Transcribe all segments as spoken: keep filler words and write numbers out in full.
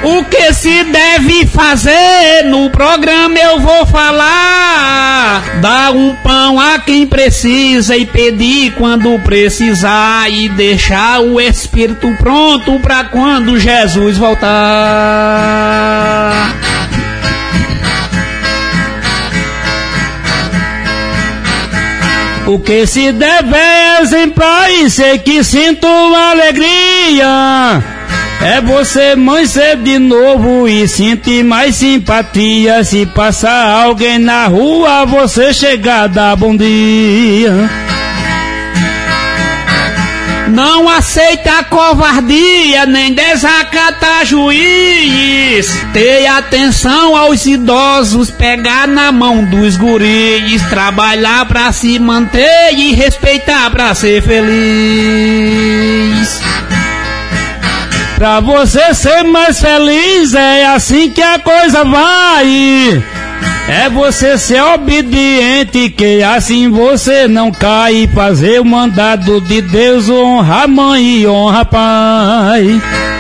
O que se deve fazer no programa eu vou falar. Dar um pão a quem precisa e pedir quando precisar, e deixar o espírito pronto pra quando Jesus voltar. O que se deve é exemplar e sei que sinto alegria. É você, mãe, ser de novo e sentir mais simpatia. Se passar alguém na rua, você chegar, dá bom dia. Não aceita covardia, nem desacata juiz. Ter atenção aos idosos, pegar na mão dos guris. Trabalhar pra se manter e respeitar pra ser feliz. Pra você ser mais feliz, é assim que a coisa vai. É você ser obediente, que assim você não cai. Fazer o mandado de Deus, honra a mãe e honra pai.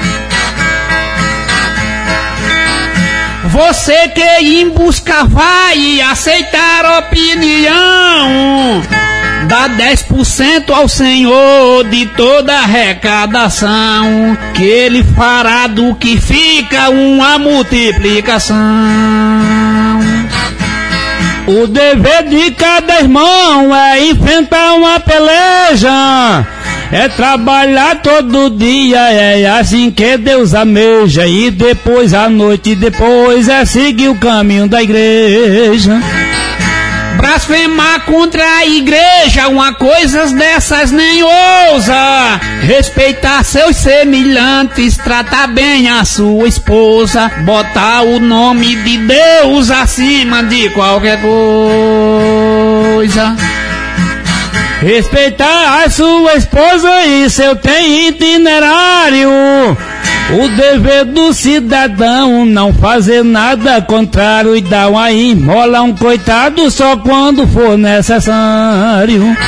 Você que em busca vai aceitar opinião, dá dez por cento ao Senhor de toda a arrecadação, que Ele fará do que fica uma multiplicação. O dever de cada irmão é enfrentar uma peleja, é trabalhar todo dia, é assim que Deus ameja. E depois à noite, depois é seguir o caminho da igreja. Blasfemar contra a igreja, uma coisa dessas nem ousa. Respeitar seus semelhantes, tratar bem a sua esposa, botar o nome de Deus acima de qualquer coisa. Respeitar a sua esposa, isso eu tenho itinerário. O dever do cidadão, não fazer nada contrário e dar uma esmola a um coitado só quando for necessário.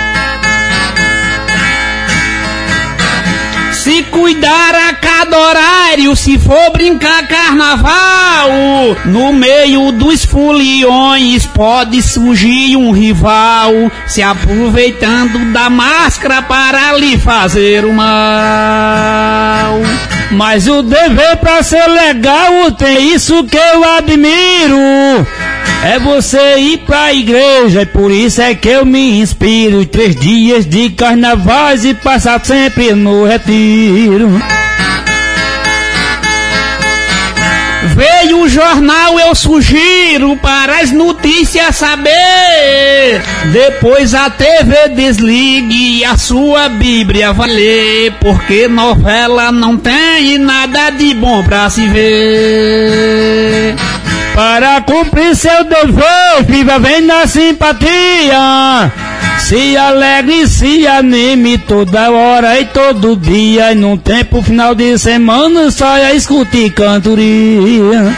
Se cuidar a cada horário, se for brincar carnaval, no meio dos foliões pode surgir um rival, se aproveitando da máscara para lhe fazer o mal. Mas o dever pra ser legal tem isso que eu admiro. É você ir pra igreja, e por isso é que eu me inspiro. Três dias de carnavais e passar sempre no retiro. Veio o jornal, eu sugiro para as notícias saber. Depois a T V desligue e a sua Bíblia vai ler, porque novela não tem nada de bom pra se ver. Para cumprir seu dever, viva bem na simpatia. Se alegre, se anime toda hora e todo dia. E num tempo final de semana só escute cantoria.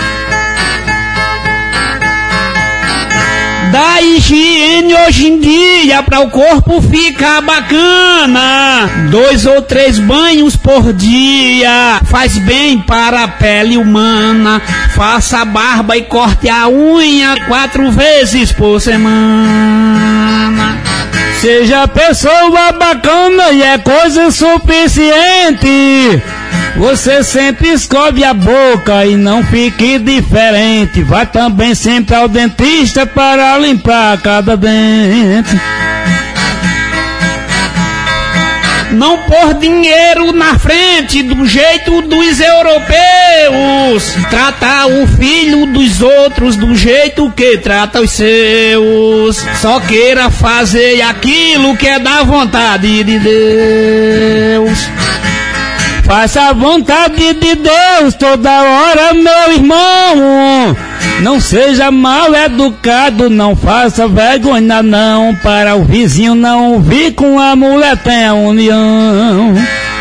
Da higiene hoje em dia pra o corpo ficar bacana. Dois ou três banhos por dia faz bem para a pele humana. Faça a barba e corte a unha quatro vezes por semana. Seja pessoa bacana e é coisa suficiente. Você sempre escove a boca e não fique diferente. Vai também sempre ao dentista para limpar cada dente. Não pôr dinheiro na frente do jeito dos europeus. Tratar o filho dos outros do jeito que trata os seus. Só queira fazer aquilo que é da vontade de Deus. Faça a vontade de Deus toda hora, meu irmão. Não seja mal educado, não faça vergonha não. Para o vizinho não vir com a mulher tem a união.